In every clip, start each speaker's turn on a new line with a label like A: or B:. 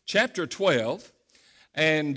A: chapter 12. And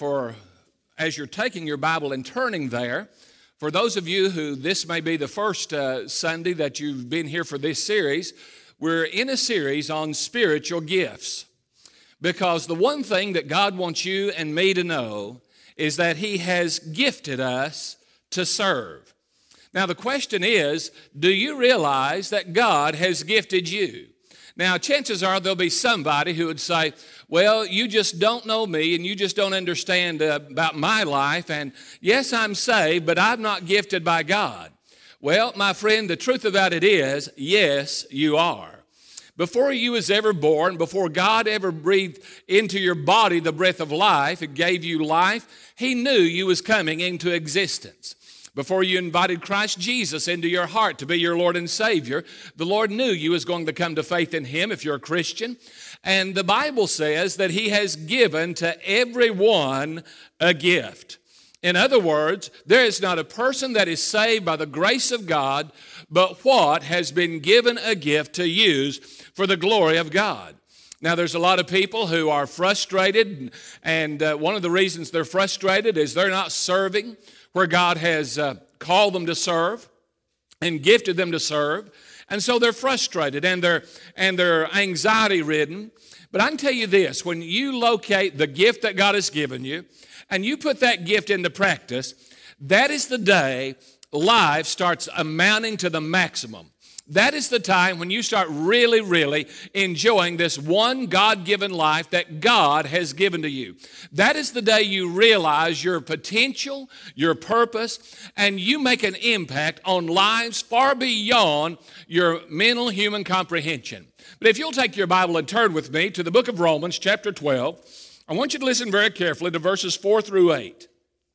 A: as you're taking your Bible and turning there, for those of you who this may be the first Sunday that you've been here for this series, we're in a series on spiritual gifts. Because the one thing that God wants you and me to know is that He has gifted us to serve. Now the question is, do you realize that God has gifted you? Now chances are there'll be somebody who would say, well, you just don't know me and you just don't understand about my life. And yes, I'm saved, but I'm not gifted by God. Well, my friend, the truth about it is, yes, you are. Before you was ever born, before God ever breathed into your body the breath of life and gave you life, He knew you was coming into existence. Before you invited Christ Jesus into your heart to be your Lord and Savior, the Lord knew you was going to come to faith in Him if you're a Christian. And the Bible says that He has given to everyone a gift. In other words, there is not a person that is saved by the grace of God, but what has been given a gift to use for the glory of God. Now, there's a lot of people who are frustrated, and one of the reasons they're frustrated is they're not serving where God has called them to serve and gifted them to serve. And so they're frustrated and they're anxiety-ridden. But I can tell you this, when you locate the gift that God has given you and you put that gift into practice, that is the day life starts amounting to the maximum. That is the time when you start really enjoying this one God-given life that God has given to you. That is the day you realize your potential, your purpose, and you make an impact on lives far beyond your mental human comprehension. But if you'll take your Bible and turn with me to the book of Romans, chapter 12, I want you to listen very carefully to verses 4 through 8.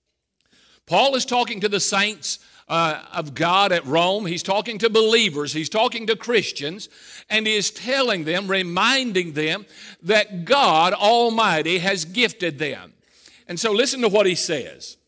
A: Paul is talking to the saints of God at Rome. He's talking to believers. He's talking to Christians. And he is telling them, reminding them that God Almighty has gifted them. And so listen to what he says.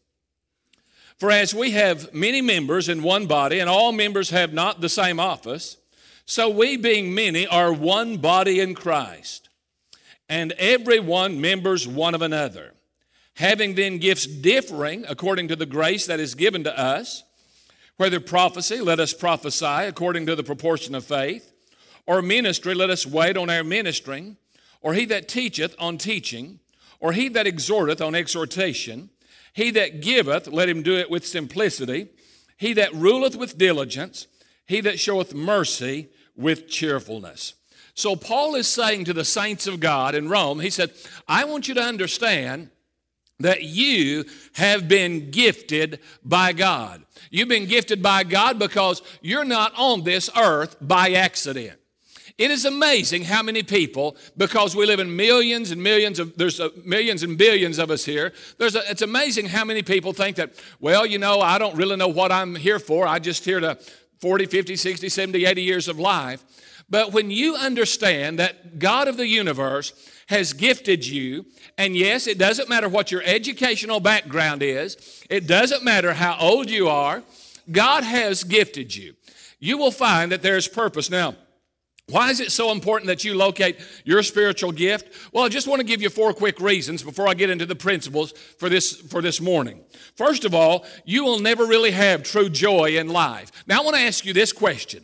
A: For as we have many members in one body, and all members have not the same office, so we being many are one body in Christ, and every one members one of another. Having then gifts differing according to the grace that is given to us, whether prophecy, let us prophesy according to the proportion of faith, or ministry, let us wait on our ministering, or he that teacheth on teaching, or he that exhorteth on exhortation, he that giveth, let him do it with simplicity, he that ruleth with diligence, he that showeth mercy with cheerfulness. So Paul is saying to the saints of God in Rome, he said, I want you to understand that you have been gifted by God. You've been gifted by God because you're not on this earth by accident. It is amazing how many people, because we live in millions and millions of, there's millions and billions of us here, it's amazing how many people think that, well, you know, I don't really know what I'm here for. I just here to 40, 50, 60, 70, 80 years of life. But when you understand that God of the universe has gifted you, and yes, it doesn't matter what your educational background is, it doesn't matter how old you are, God has gifted you. You will find that there's purpose. Now, why is it so important that you locate your spiritual gift? Well, I just want to give you 4 quick reasons before I get into the principles for this morning. First of all, you will never really have true joy in life. Now, I want to ask you this question.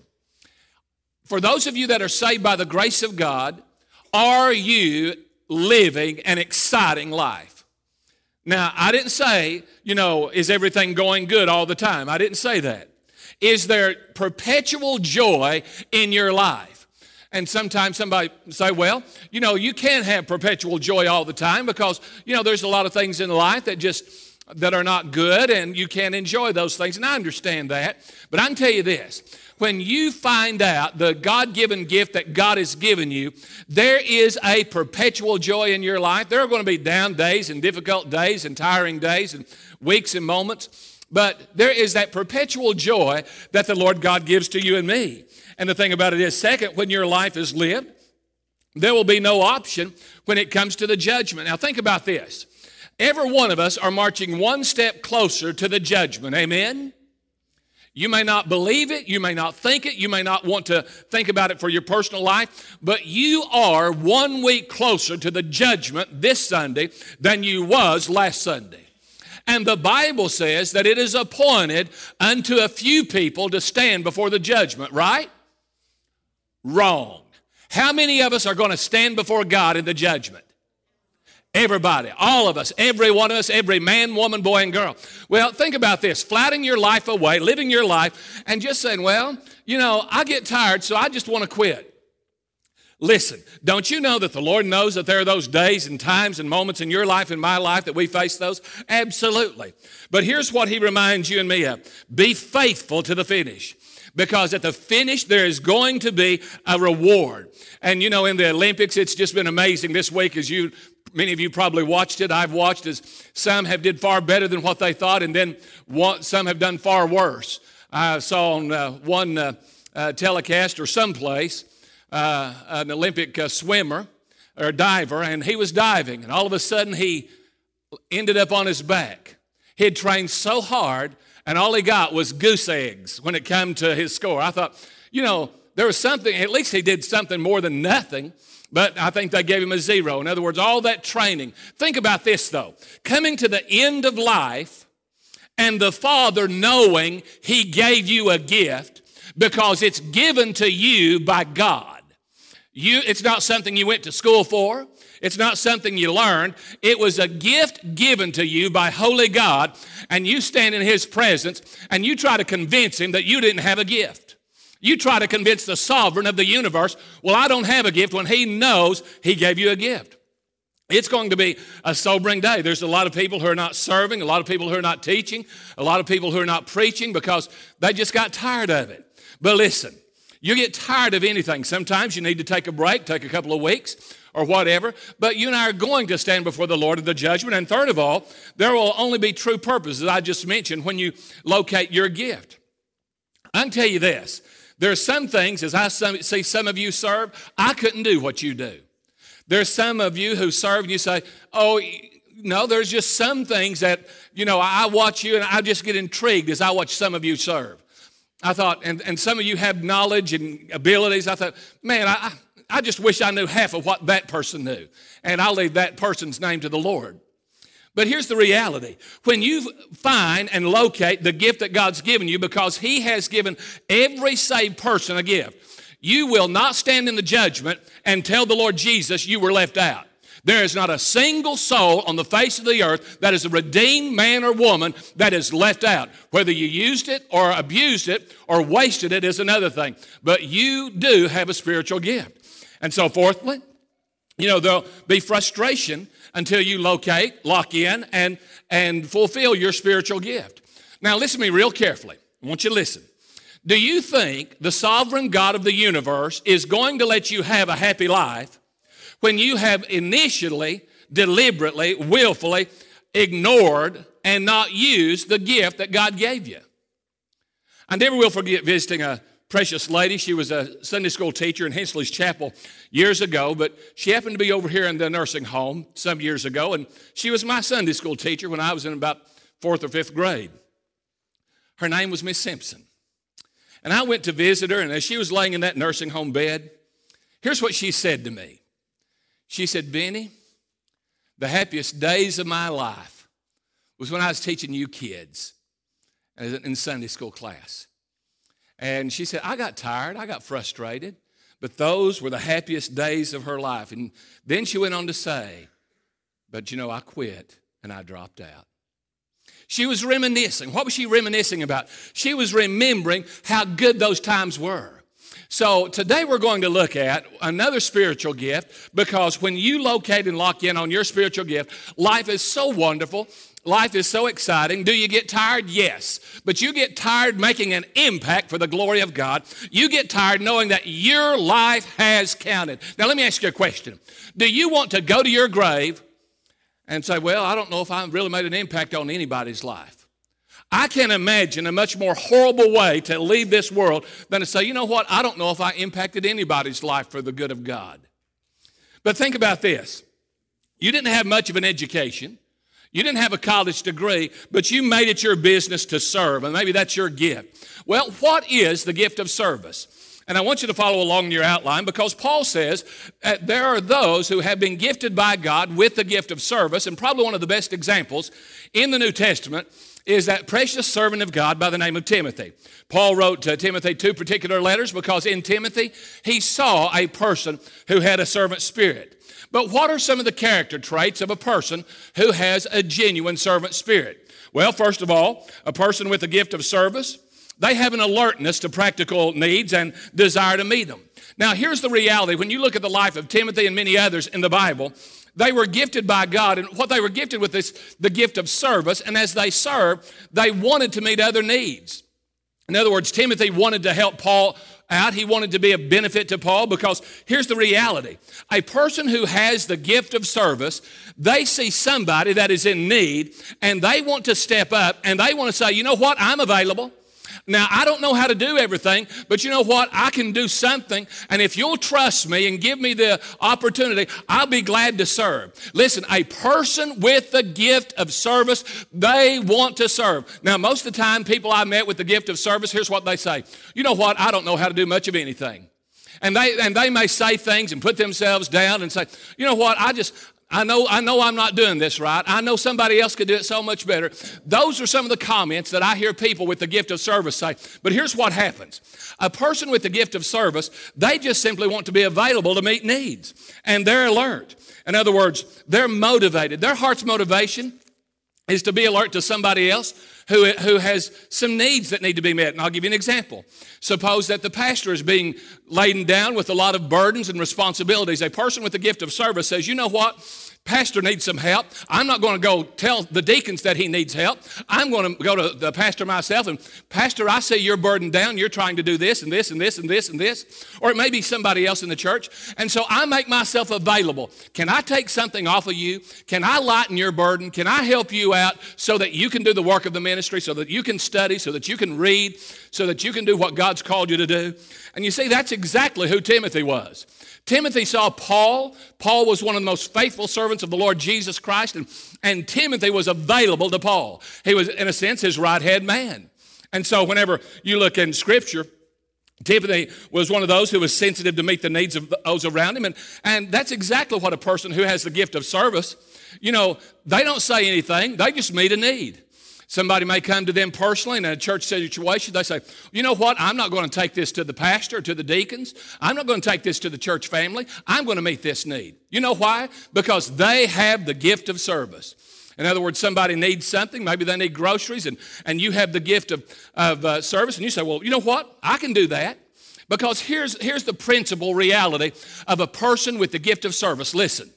A: For those of you that are saved by the grace of God, are you living an exciting life? Now, I didn't say, is everything going good all the time? I didn't say that. Is there perpetual joy in your life? And sometimes somebody say, well, you can't have perpetual joy all the time because, there's a lot of things in life that are not good and you can't enjoy those things. And I understand that. But I can tell you this. When you find out the God-given gift that God has given you, there is a perpetual joy in your life. There are going to be down days and difficult days and tiring days and weeks and moments, but there is that perpetual joy that the Lord God gives to you and me. And the thing about it is, second, when your life is lived, there will be no option when it comes to the judgment. Now think about this. Every one of us are marching one step closer to the judgment. Amen? You may not believe it, you may not think it, you may not want to think about it for your personal life, but you are 1 week closer to the judgment this Sunday than you was last Sunday. And the Bible says that it is appointed unto a few people to stand before the judgment, right? Wrong. How many of us are going to stand before God in the judgment? Everybody, all of us, every one of us, every man, woman, boy, and girl. Well, think about this, flatting your life away, living your life, and just saying, well, I get tired, so I just want to quit. Listen, don't you know that the Lord knows that there are those days and times and moments in your life and my life that we face those? Absolutely. But here's what He reminds you and me of. Be faithful to the finish. Because at the finish, there is going to be a reward. And in the Olympics, it's just been amazing this week as many of you probably watched it. I've watched as some have did far better than what they thought, and then some have done far worse. I saw on one telecast or someplace an Olympic swimmer or diver, and he was diving, and all of a sudden he ended up on his back. He had trained so hard, and all he got was goose eggs when it came to his score. I thought, there was something, at least he did something more than nothing. But I think they gave him a 0. In other words, all that training. Think about this, though. Coming to the end of life and the Father knowing He gave you a gift because it's given to you by God. It's not something you went to school for. It's not something you learned. It was a gift given to you by Holy God, and you stand in His presence and you try to convince Him that you didn't have a gift. You try to convince the sovereign of the universe, well, I don't have a gift, when He knows He gave you a gift. It's going to be a sobering day. There's a lot of people who are not serving, a lot of people who are not teaching, a lot of people who are not preaching because they just got tired of it. But listen, you get tired of anything. Sometimes you need to take a break, take a couple of weeks or whatever, but you and I are going to stand before the Lord of the judgment. And third of all, there will only be true purpose, as I just mentioned, when you locate your gift. I can tell you this. There are some things, as I see some of you serve, I couldn't do what you do. There's some of you who serve and you say, oh, no, there's just some things that, I watch you and I just get intrigued as I watch some of you serve. I thought, and some of you have knowledge and abilities. I thought, man, I just wish I knew half of what that person knew. And I'll leave that person's name to the Lord. But here's the reality. When you find and locate the gift that God's given you, because He has given every saved person a gift, you will not stand in the judgment and tell the Lord Jesus you were left out. There is not a single soul on the face of the earth that is a redeemed man or woman that is left out. Whether you used it or abused it or wasted it is another thing. But you do have a spiritual gift. And so fourthly, there'll be frustration until you locate, lock in, and fulfill your spiritual gift. Now, listen to me real carefully. I want you to listen. Do you think the sovereign God of the universe is going to let you have a happy life when you have initially, deliberately, willfully ignored and not used the gift that God gave you? I never will forget visiting a precious lady. She was a Sunday school teacher in Hensley's Chapel years ago, but she happened to be over here in the nursing home some years ago, and she was my Sunday school teacher when I was in about 4th or 5th grade. Her name was Miss Simpson. And I went to visit her, and as she was laying in that nursing home bed, here's what she said to me. She said, Benny, the happiest days of my life was when I was teaching you kids in Sunday school class. And she said, I got tired, I got frustrated, but those were the happiest days of her life. And then she went on to say, but I quit and I dropped out. She was reminiscing. What was she reminiscing about? She was remembering how good those times were. So today we're going to look at another spiritual gift, because when you locate and lock in on your spiritual gift, life is so wonderful. Life is so exciting. Do you get tired? Yes. But you get tired making an impact for the glory of God. You get tired knowing that your life has counted. Now let me ask you a question. Do you want to go to your grave and say, well, I don't know if I really made an impact on anybody's life? I can imagine a much more horrible way to leave this world than to say, you know what, I don't know if I impacted anybody's life for the good of God. But think about this. You didn't have much of an education. You didn't have a college degree, but you made it your business to serve, and maybe that's your gift. Well, what is the gift of service? And I want you to follow along in your outline, because Paul says that there are those who have been gifted by God with the gift of service, and probably one of the best examples in the New Testament is that precious servant of God by the name of Timothy. Paul wrote to Timothy 2 particular letters because in Timothy he saw a person who had a servant spirit. But what are some of the character traits of a person who has a genuine servant spirit? Well, first of all, a person with the gift of service, they have an alertness to practical needs and desire to meet them. Now, here's the reality. When you look at the life of Timothy and many others in the Bible, they were gifted by God, and what they were gifted with is the gift of service, and as they served, they wanted to meet other needs. In other words, Timothy wanted to help Paul out. He wanted to be a benefit to Paul, because here's the reality. A person who has the gift of service, they see somebody that is in need, and they want to step up, and they want to say, you know what, I'm available. Now, I don't know how to do everything, but you know what? I can do something, and if you'll trust me and give me the opportunity, I'll be glad to serve. Listen, a person with the gift of service, they want to serve. Now, most of the time, people I met with the gift of service, here's what they say. You know what? I don't know how to do much of anything. And they may say things and put themselves down and say, you know what? I know I'm not doing this right. I know somebody else could do it so much better. Those are some of the comments that I hear people with the gift of service say. But here's what happens. A person with the gift of service, they just simply want to be available to meet needs. And they're alert. In other words, they're motivated. Their heart's motivation is to be alert to somebody else who has some needs that need to be met. And I'll give you an example. Suppose that the pastor is being laden down with a lot of burdens and responsibilities. A person with the gift of service says, you know what? Pastor needs some help. I'm not going to go tell the deacons that he needs help. I'm going to go to the pastor myself and, Pastor, I see you're burdened down. You're trying to do this and this and this and this and this. Or it may be somebody else in the church. And so I make myself available. Can I take something off of you? Can I lighten your burden? Can I help you out so that you can do the work of the ministry, so that you can study, so that you can read, so that you can do what God's called you to do? And you see, that's exactly who Timothy was. Timothy saw Paul. Paul was one of the most faithful servants of the Lord Jesus Christ, and Timothy was available to Paul. He was, in a sense, his right-hand man. And so whenever you look in Scripture, Timothy was one of those who was sensitive to meet the needs of those around him, and that's exactly what a person who has the gift of service, you know, they don't say anything, they just meet a need. Somebody may come to them personally in a church situation. They say, you know what? I'm not going to take this to the pastor, to the deacons. I'm not going to take this to the church family. I'm going to meet this need. You know why? Because they have the gift of service. In other words, somebody needs something. Maybe they need groceries, and you have the gift of service. And you say, well, you know what? I can do that. Because here's the principal reality of a person with the gift of service. Listen.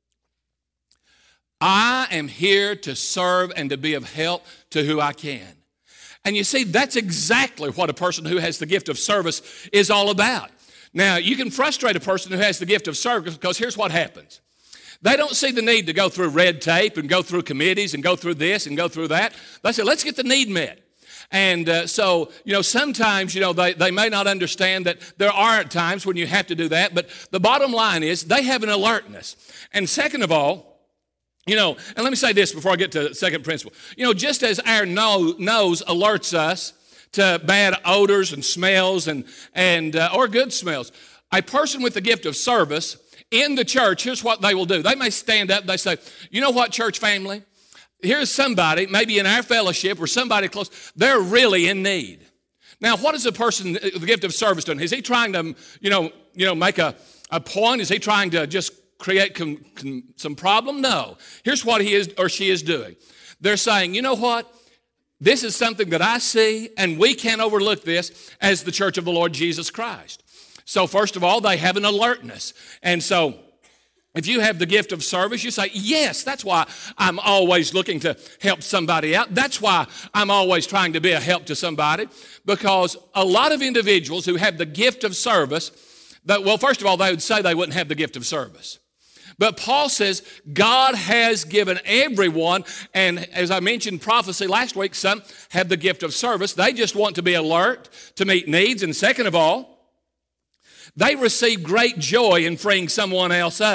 A: I am here to serve and to be of help to who I can. And you see, that's exactly what a person who has the gift of service is all about. Now, you can frustrate a person who has the gift of service because here's what happens. They don't see the need to go through red tape and go through committees and go through this and go through that. They say, let's get the need met. And so, you know, sometimes, you know, they may not understand that there are times when you have to do that. But the bottom line is they have an alertness. And second of all, you know, and let me say this before I get to the second principle. You know, just as our nose alerts us to bad odors and smells or good smells, a person with the gift of service in the church, here's what they will do. They may stand up and they say, you know what, church family? Here's somebody, maybe in our fellowship or somebody close, they're really in need. Now, what is a person with the gift of service doing? Is he trying to, you know, make a point? Is he trying to just create some problem? No. Here's what he is or she is doing. They're saying, you know what? This is something that I see, and we can't overlook this as the church of the Lord Jesus Christ. So first of all, they have an alertness. And so if you have the gift of service, you say, yes, that's why I'm always looking to help somebody out. That's why I'm always trying to be a help to somebody. Because a lot of individuals who have the gift of service, well, first of all, they would say they wouldn't have the gift of service. But Paul says God has given everyone, and as I mentioned prophecy last week, some have the gift of service. They just want to be alert to meet needs. And second of all, they receive great joy in freeing someone else up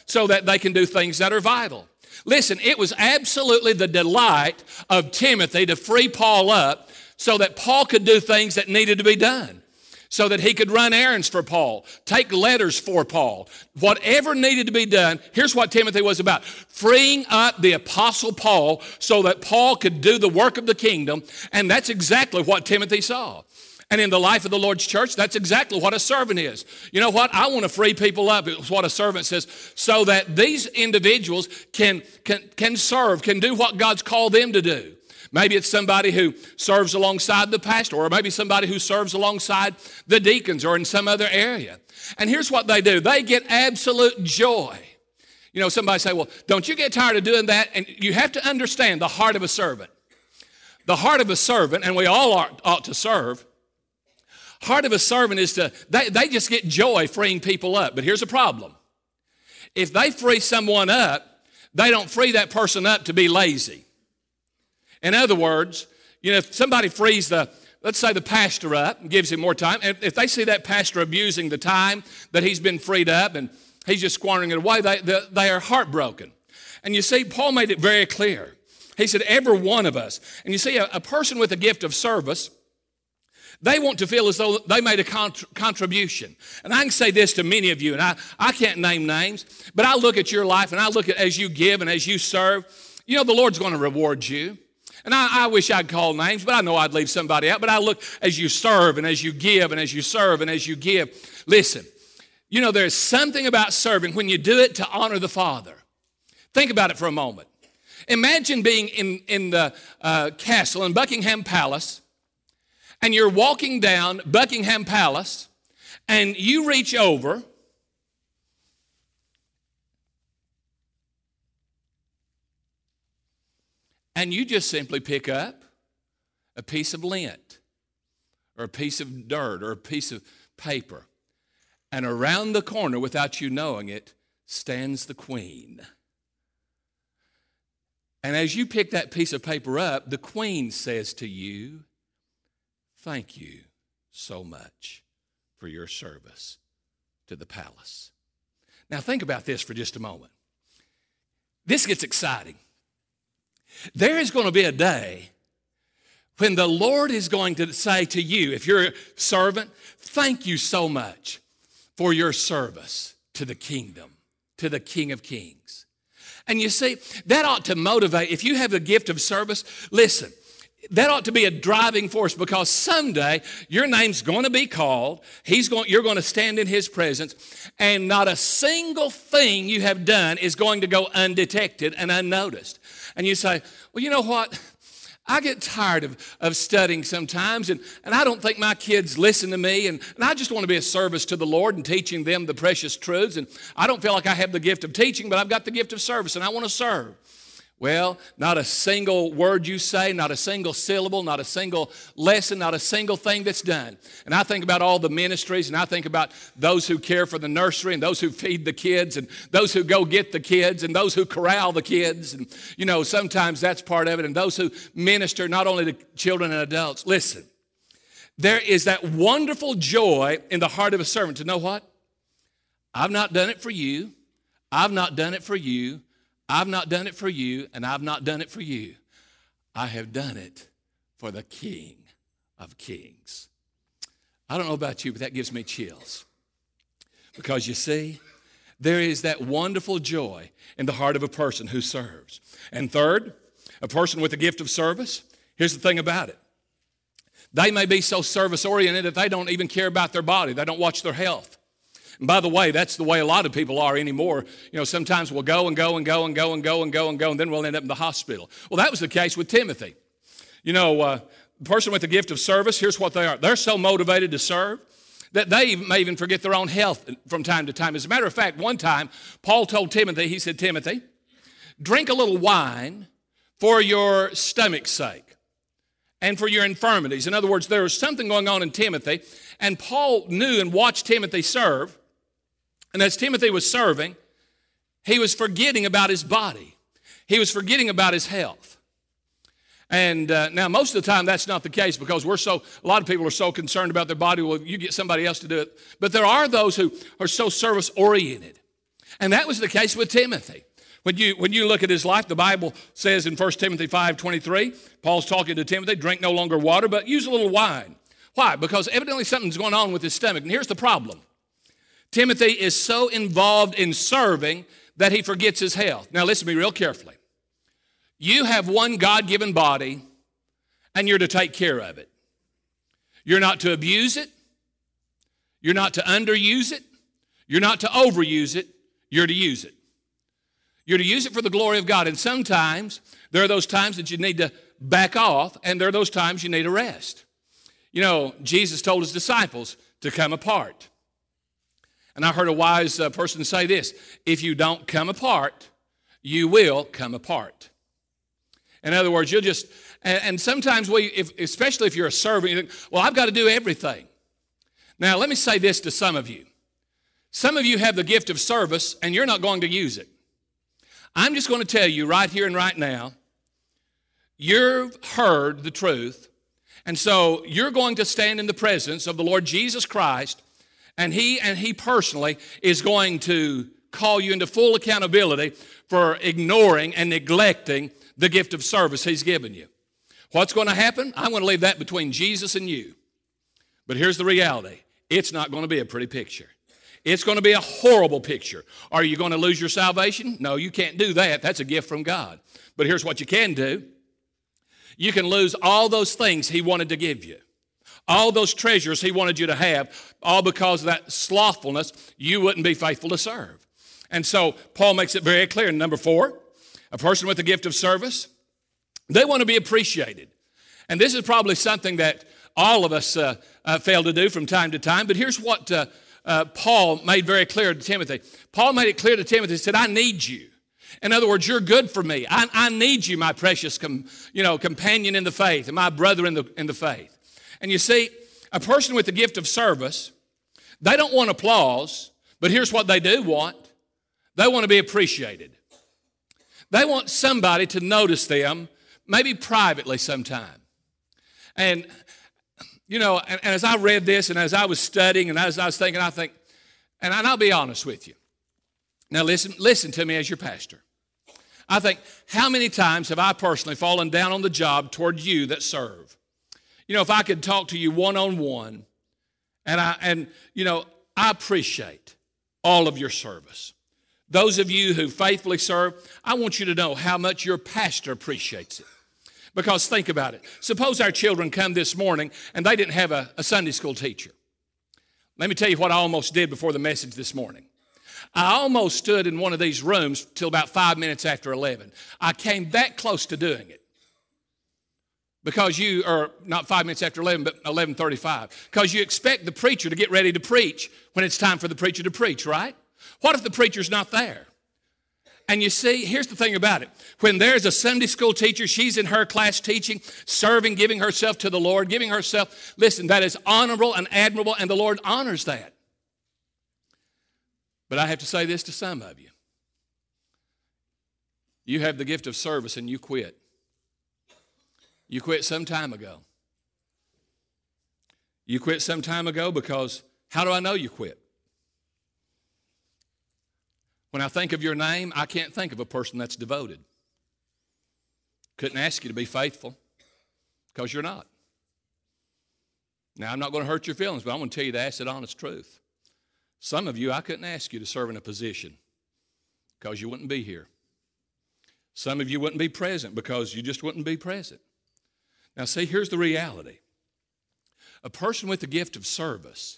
A: so that they can do things that are vital. Listen, it was absolutely the delight of Timothy to free Paul up so that Paul could do things that needed to be done, so that he could run errands for Paul, take letters for Paul. Whatever needed to be done, here's what Timothy was about: freeing up the Apostle Paul so that Paul could do the work of the kingdom, and that's exactly what Timothy saw. And in the life of the Lord's church, that's exactly what a servant is. You know what? I want to free people up. It's what a servant says, so that these individuals can serve, can do what God's called them to do. Maybe it's somebody who serves alongside the pastor, or maybe somebody who serves alongside the deacons or in some other area. And here's what they do. They get absolute joy. You know, somebody say, well, don't you get tired of doing that? And you have to understand the heart of a servant. The heart of a servant, and we all ought to serve. Heart of a servant is they just get joy freeing people up. But here's a problem. If they free someone up, they don't free that person up to be lazy. In other words, you know, if somebody frees let's say the pastor up and gives him more time, and if they see that pastor abusing the time that he's been freed up and he's just squandering it away, they are heartbroken. And you see, Paul made it very clear. He said, every one of us. And you see, a person with a gift of service, they want to feel as though they made a contribution. And I can say this to many of you, and I can't name names, but I look at your life and I look at as you give and as you serve, you know, the Lord's going to reward you. And I wish I'd call names, but I know I'd leave somebody out. But I look as you serve and as you give and as you serve and as you give. Listen, you know, there's something about serving when you do it to honor the Father. Think about it for a moment. Imagine being in the castle in Buckingham Palace, and you're walking down Buckingham Palace, and you reach over and you just simply pick up a piece of lint or a piece of dirt or a piece of paper, and around the corner, without you knowing it, stands the Queen. And as you pick that piece of paper up, the Queen says to you, "Thank you so much for your service to the palace." Now think about this for just a moment. This gets exciting. There is going to be a day when the Lord is going to say to you, if you're a servant, "Thank you so much for your service to the kingdom, to the King of Kings." And you see, that ought to motivate. If you have a gift of service, listen, that ought to be a driving force, because someday your name's going to be called. You're going to stand in His presence, and not a single thing you have done is going to go undetected and unnoticed. And you say, well, you know what? I get tired of studying sometimes, and I don't think my kids listen to me, and I just want to be a service to the Lord and teaching them the precious truths, and I don't feel like I have the gift of teaching, but I've got the gift of service, and I want to serve. Well, not a single word you say, not a single syllable, not a single lesson, not a single thing that's done. And I think about all the ministries, and I think about those who care for the nursery, and those who feed the kids, and those who go get the kids, and those who corral the kids. And, you know, sometimes that's part of it. And those who minister not only to children and adults. Listen, there is that wonderful joy in the heart of a servant to know what? I've not done it for you. I've not done it for you. I've not done it for you, and I've not done it for you. I have done it for the King of Kings. I don't know about you, but that gives me chills. Because you see, there is that wonderful joy in the heart of a person who serves. And third, a person with a gift of service, here's the thing about it. They may be so service-oriented that they don't even care about their body. They don't watch their health. And by the way, that's the way a lot of people are anymore. You know, sometimes we'll go and go and go and go and go and go and go, and then we'll end up in the hospital. Well, that was the case with Timothy. You know, the person with the gift of service, here's what they are. They're so motivated to serve that they may even forget their own health from time to time. As a matter of fact, one time, Paul told Timothy, he said, "Timothy, drink a little wine for your stomach's sake and for your infirmities." In other words, there was something going on in Timothy, and Paul knew and watched Timothy serve. And as Timothy was serving, he was forgetting about his body. He was forgetting about his health. And now most of the time that's not the case, because a lot of people are so concerned about their body. Well, you get somebody else to do it. But there are those who are so service-oriented. And that was the case with Timothy. When you look at his life, the Bible says in 1 Timothy 5:23, Paul's talking to Timothy, drink no longer water, but use a little wine. Why? Because evidently something's going on with his stomach. And here's the problem. Timothy is so involved in serving that he forgets his health. Now listen to me real carefully. You have one God-given body, and you're to take care of it. You're not to abuse it. You're not to underuse it. You're not to overuse it. You're to use it. You're to use it for the glory of God. And sometimes there are those times that you need to back off, and there are those times you need to rest. You know, Jesus told his disciples to come apart. And I heard a wise person say this: if you don't come apart, you will come apart. In other words, you'll just, and sometimes especially if you're a servant, you think, well, I've got to do everything. Now, let me say this to some of you. Some of you have the gift of service, and you're not going to use it. I'm just going to tell you right here and right now, you've heard the truth, and so you're going to stand in the presence of the Lord Jesus Christ, and He personally is going to call you into full accountability for ignoring and neglecting the gift of service He's given you. What's going to happen? I'm going to leave that between Jesus and you. But here's the reality. It's not going to be a pretty picture. It's going to be a horrible picture. Are you going to lose your salvation? No, you can't do that. That's a gift from God. But here's what you can do. You can lose all those things He wanted to give you. All those treasures He wanted you to have, all because of that slothfulness, you wouldn't be faithful to serve. And so Paul makes it very clear in number 4, a person with the gift of service, they want to be appreciated. And this is probably something that all of us fail to do from time to time. But here's what Paul made very clear to Timothy. Paul made it clear to Timothy. He said, I need you. In other words, you're good for me. I need you, my precious companion in the faith and my brother in the faith. And you see, a person with the gift of service, they don't want applause, but here's what they do want. They want to be appreciated. They want somebody to notice them, maybe privately sometime. And, you know, and as I read this and as I was studying and as I was thinking, and I'll be honest with you. Now listen to me as your pastor. I think, how many times have I personally fallen down on the job toward you that serve? You know, if I could talk to you one-on-one, and I appreciate all of your service. Those of you who faithfully serve, I want you to know how much your pastor appreciates it. Because think about it. Suppose our children come this morning and they didn't have a Sunday school teacher. Let me tell you what I almost did before the message this morning. I almost stood in one of these rooms till about 5 minutes after 11. I came that close to doing it. Because you are not 5 minutes after 11, but 11:35. Because you expect the preacher to get ready to preach when it's time for the preacher to preach, right? What if the preacher's not there? And you see, here's the thing about it. When there's a Sunday school teacher, she's in her class teaching, serving, giving herself to the Lord, giving herself, listen, that is honorable and admirable, and the Lord honors that. But I have to say this to some of you. You have the gift of service and you quit. You quit some time ago. You quit some time ago because, how do I know you quit? When I think of your name, I can't think of a person that's devoted. Couldn't ask you to be faithful because you're not. Now, I'm not going to hurt your feelings, but I'm going to tell you the acid, honest truth. Some of you, I couldn't ask you to serve in a position because you wouldn't be here. Some of you wouldn't be present because you just wouldn't be present. Now, see, here's the reality. A person with the gift of service,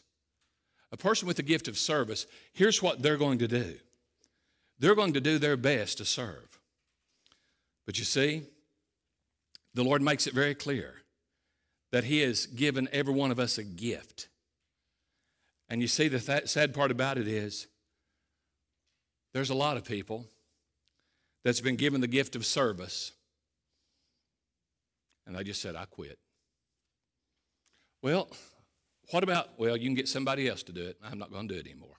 A: here's what they're going to do. They're going to do their best to serve. But you see, the Lord makes it very clear that He has given every one of us a gift. And you see, the sad part about it is there's a lot of people that's been given the gift of service, and they just said, I quit. Well, what about, you can get somebody else to do it. I'm not going to do it anymore.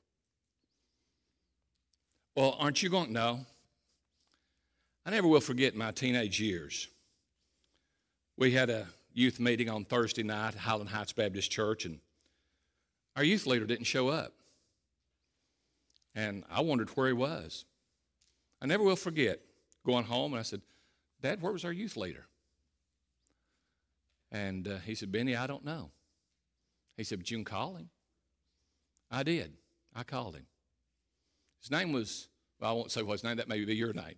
A: Well, aren't you going? No. I never will forget my teenage years. We had a youth meeting on Thursday night at Highland Heights Baptist Church, and our youth leader didn't show up. And I wondered where he was. I never will forget going home, and I said, Dad, where was our youth leader? And he said, Benny, I don't know. He said, but you can call him. I did. I called him. His name was, well, I won't say what his name, that may be your name.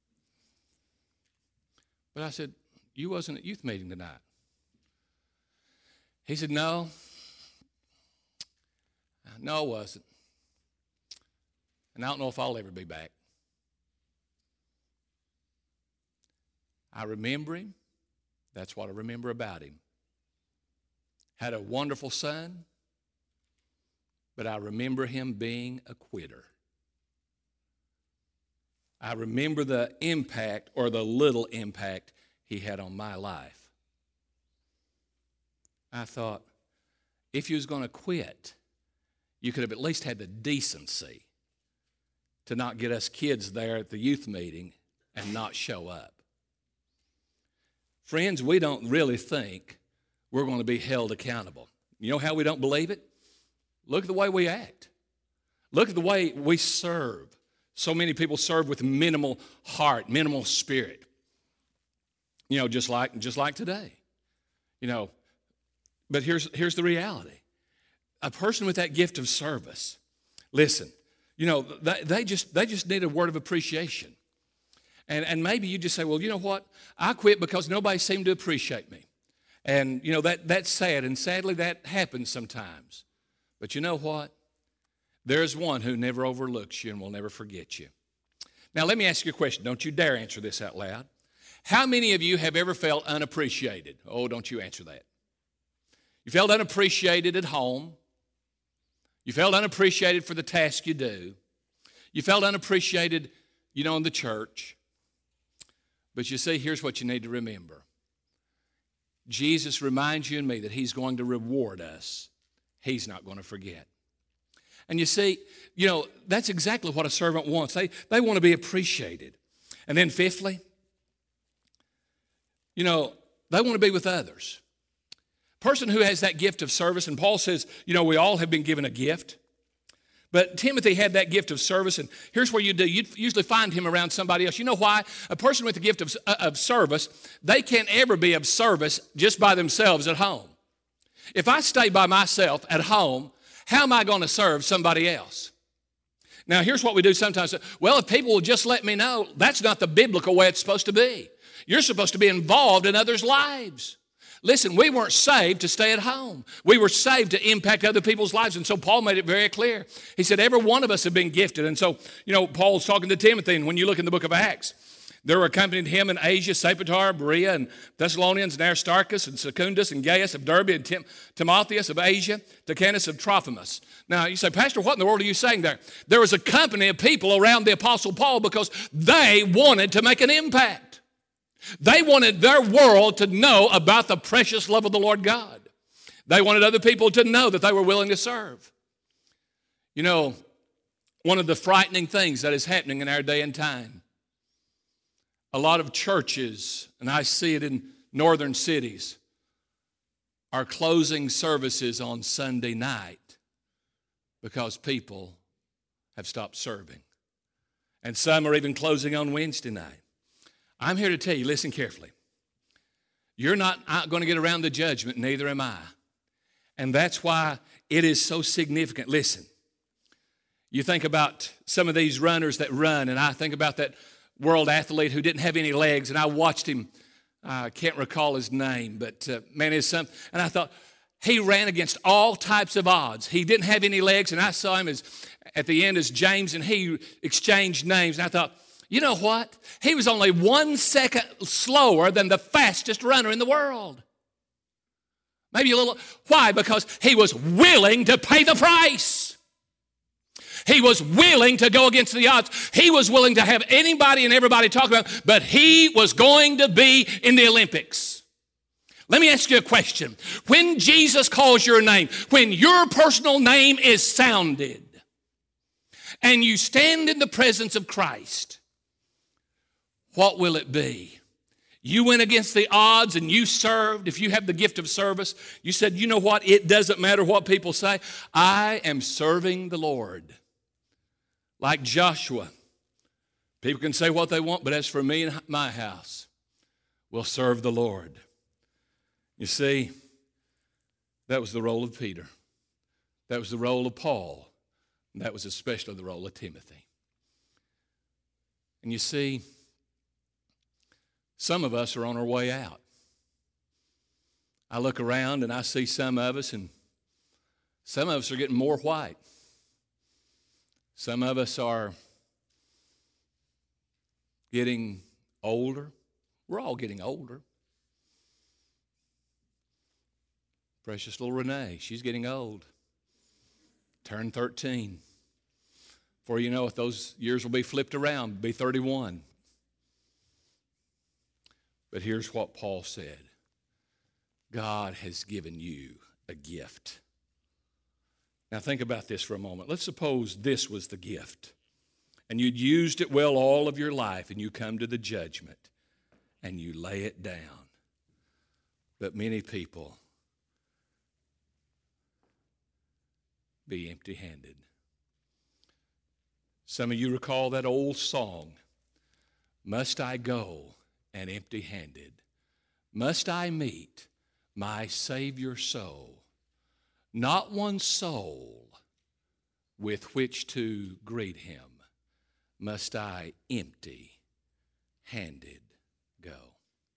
A: But I said, you wasn't at youth meeting tonight. He said, no, I wasn't. And I don't know if I'll ever be back. I remember him. That's what I remember about him. Had a wonderful son, but I remember him being a quitter. I remember the impact or the little impact he had on my life. I thought, if you was going to quit, you could have at least had the decency to not get us kids there at the youth meeting and not show up. Friends, we don't really think we're going to be held accountable. You know how we don't believe it? Look at the way we act. Look at the way we serve. So many people serve with minimal heart, minimal spirit. You know, just like today. You know, but here's the reality. A person with that gift of service, listen, you know, they just need a word of appreciation. And maybe you just say, well, you know what? I quit because nobody seemed to appreciate me. And, you know, that's sad. And sadly, that happens sometimes. But you know what? There's one who never overlooks you and will never forget you. Now, let me ask you a question. Don't you dare answer this out loud. How many of you have ever felt unappreciated? Oh, don't you answer that. You felt unappreciated at home. You felt unappreciated for the task you do. You felt unappreciated, you know, in the church. But you see, here's what you need to remember. Jesus reminds you and me that he's going to reward us. He's not going to forget. And you see, you know, that's exactly what a servant wants. They want to be appreciated. And then fifthly, you know, they want to be with others. A person who has that gift of service, and Paul says, you know, we all have been given a gift. But Timothy had that gift of service, and here's where you usually find him around somebody else. You know why? A person with the gift of service, they can't ever be of service just by themselves at home. If I stay by myself at home, how am I going to serve somebody else? Now, here's what we do sometimes. Well, if people will just let me know, that's not the biblical way it's supposed to be. You're supposed to be involved in others' lives. Listen, we weren't saved to stay at home. We were saved to impact other people's lives. And so Paul made it very clear. He said, every one of us have been gifted. And so, you know, Paul's talking to Timothy. And when you look in the book of Acts, there were accompanied him in Asia, Sopater, Berea, and Thessalonians, and Aristarchus, and Secundus, and Gaius of Derbe, and Timotheus of Asia, Tychicus of Trophimus. Now, you say, Pastor, what in the world are you saying there? There was a company of people around the Apostle Paul because they wanted to make an impact. They wanted their world to know about the precious love of the Lord God. They wanted other people to know that they were willing to serve. You know, one of the frightening things that is happening in our day and time, a lot of churches, and I see it in northern cities, are closing services on Sunday night because people have stopped serving. And some are even closing on Wednesday night. I'm here to tell you, listen carefully. You're not going to get around the judgment, neither am I. And that's why it is so significant. Listen, you think about some of these runners that run, and I think about that world athlete who didn't have any legs, and I watched him. I can't recall his name, but man, it's something. And I thought, he ran against all types of odds. He didn't have any legs, and I saw him at the end as James, and he exchanged names. And I thought, you know what? He was only 1 second slower than the fastest runner in the world. Maybe a little. Why? Because he was willing to pay the price. He was willing to go against the odds. He was willing to have anybody and everybody talk about him, but he was going to be in the Olympics. Let me ask you a question. When Jesus calls your name, when your personal name is sounded, and you stand in the presence of Christ, what will it be? You went against the odds and you served. If you have the gift of service, you said, you know what? It doesn't matter what people say. I am serving the Lord. Like Joshua, people can say what they want, but as for me and my house, we'll serve the Lord. You see, that was the role of Peter. That was the role of Paul. And that was especially the role of Timothy. And you see, some of us are on our way out. I look around and I see some of us, and some of us are getting more white. Some of us are getting older. We're all getting older. Precious little Renee, she's getting old. Turned 13. Before you know it, those years will be flipped around, be 31. But here's what Paul said. God has given you a gift. Now think about this for a moment. Let's suppose this was the gift, and you'd used it well all of your life, and you come to the judgment, and you lay it down. But many people be empty-handed. Some of you recall that old song, "Must I go and empty-handed? Must I meet my Savior so? Not one soul with which to greet him. Must I empty-handed go?"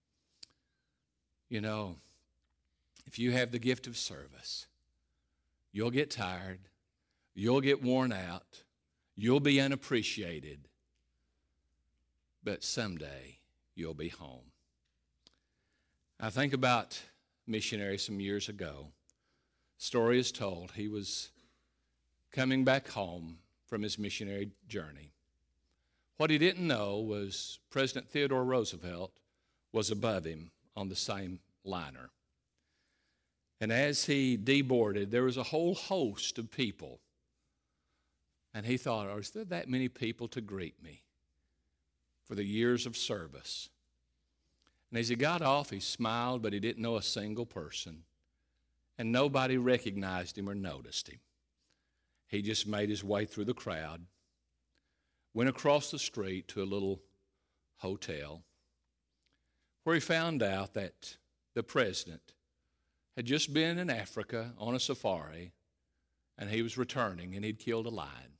A: You know, if you have the gift of service, you'll get tired, you'll get worn out, you'll be unappreciated, but someday you'll be home. I think about a missionary some years ago. Story is told he was coming back home from his missionary journey. What he didn't know was President Theodore Roosevelt was above him on the same liner. And as he deboarded, there was a whole host of people. And he thought, is there that many people to greet me for the years of service? And as he got off, he smiled, but he didn't know a single person. And nobody recognized him or noticed him. He just made his way through the crowd, went across the street to a little hotel, where he found out that the president had just been in Africa on a safari, and he was returning, and he'd killed a lion.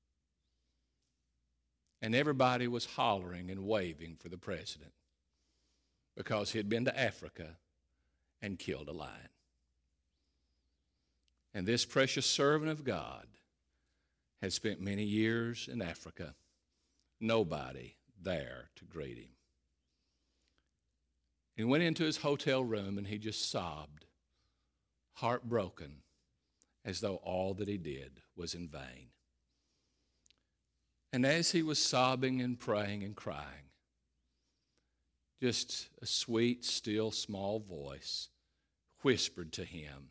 A: And everybody was hollering and waving for the president because he had been to Africa and killed a lion. And this precious servant of God had spent many years in Africa, nobody there to greet him. He went into his hotel room and he just sobbed, heartbroken, as though all that he did was in vain. And as he was sobbing and praying and crying, just a sweet, still, small voice whispered to him,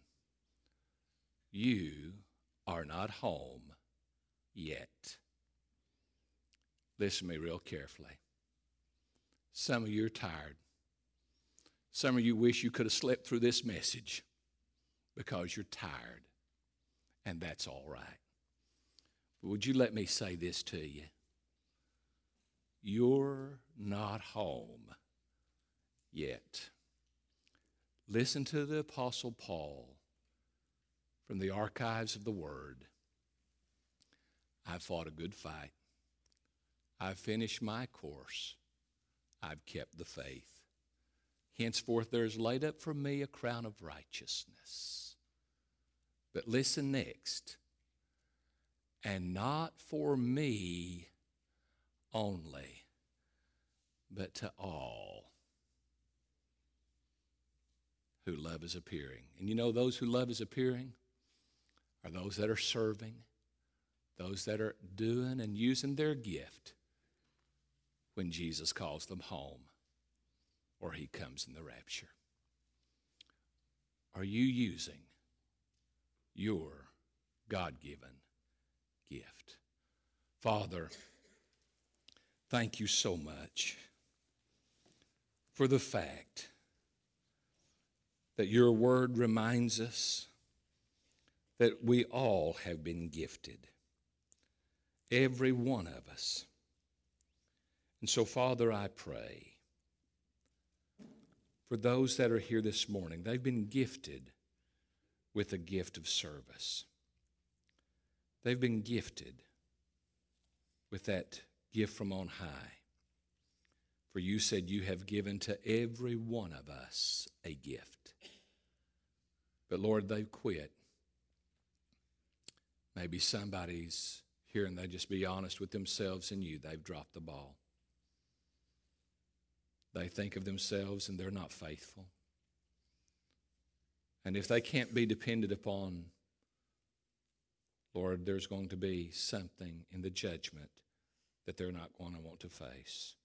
A: "You are not home yet." Listen to me real carefully. Some of you are tired. Some of you wish you could have slept through this message because you're tired, and that's all right. But would you let me say this to you? You're not home yet. Listen to the Apostle Paul from the archives of the Word. I've fought a good fight. I've finished my course. I've kept the faith. Henceforth there is laid up for me a crown of righteousness. But listen next. And not for me only, but to all who love is appearing. And you know those who love is appearing are those that are serving, those that are doing and using their gift when Jesus calls them home or he comes in the rapture. Are you using your God-given gift? Father, thank you so much for the fact that your word reminds us that we all have been gifted. every one of us. And so, Father, I pray for those that are here this morning. They've been gifted with a gift of service. They've been gifted with that gift from on high. For you said you have given to every one of us a gift. But Lord, they've quit. Maybe somebody's here and they just be honest with themselves and you. They've dropped the ball. They think of themselves and they're not faithful. And if they can't be depended upon, Lord, there's going to be something in the judgment that they're not going to want to face.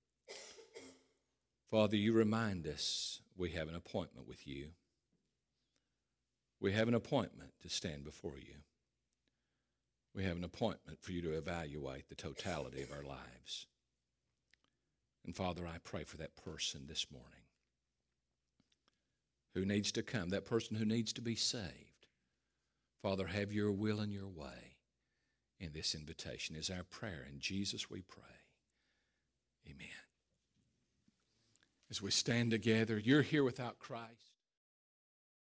A: Father, you remind us we have an appointment with you. We have an appointment to stand before you. We have an appointment for you to evaluate the totality of our lives. And Father, I pray for that person this morning who needs to come, that person who needs to be saved. Father, have your will and your way in this invitation is our prayer. In Jesus we pray. Amen. As we stand together, you're here without Christ.